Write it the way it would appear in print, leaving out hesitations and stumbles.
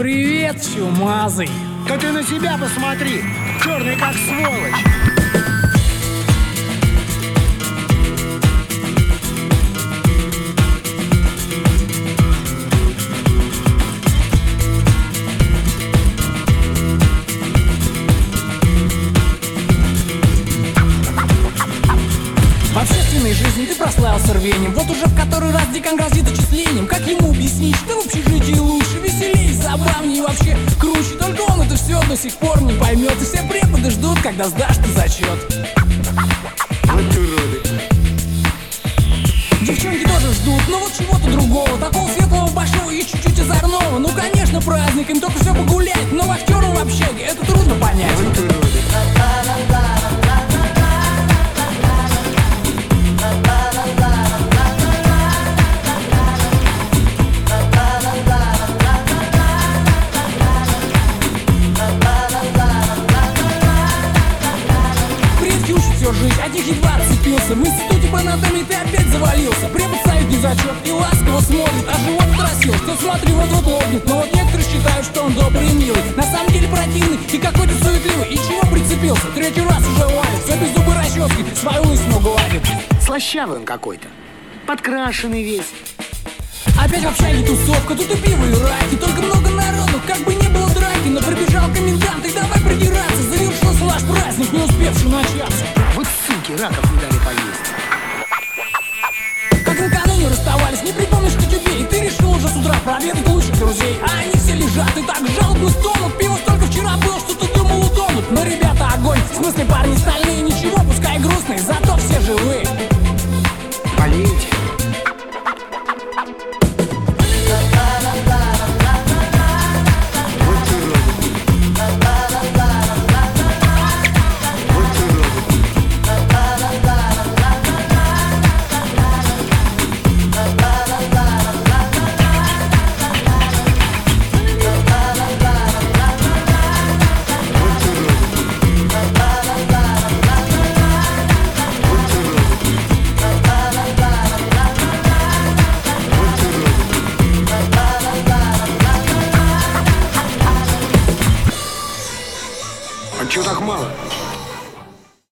Привет, чумазый. Да ты на себя посмотри, черный как сволочь. В общественной жизни ты прославился рвением. Вот уже в который раз декан грозит отчислением. Как ему объяснить, что в общежитии лучше, веселее, забавнее и вообще круче? Только он это все до сих пор не поймет. И все преподы ждут, когда сдашь ты зачет. Вот уроды. Девчонки тоже ждут, но вот чего-то другого. Такого светлого, большого и чуть-чуть озорного. Ну конечно праздник, им только все погулять. Но актеру в общаге это трудно понять. Вот уроды. Всю жизнь, от них едва отцепился. В институте по анатомии ты опять завалился. Препод ставит незачет и ласково смотрит, а живот отрастил. Ты смотри, вот-вот лопнет. Но вот некоторые считают, что он добрый и милый. На самом деле противный и какой-то суетливый. И чего прицепился? Третий раз уже ловит. Все без зубы расчески, свою лысину гладит. Слащавый он какой-то, подкрашенный весь. Опять в общаге тусовка, тут и пиво, и раки. Только много народу, как бы не было драки. Но прибежал комендант, и давай придираться. Завершился наш праздник, не успевший начаться. Вот суки, раков не дали поесть.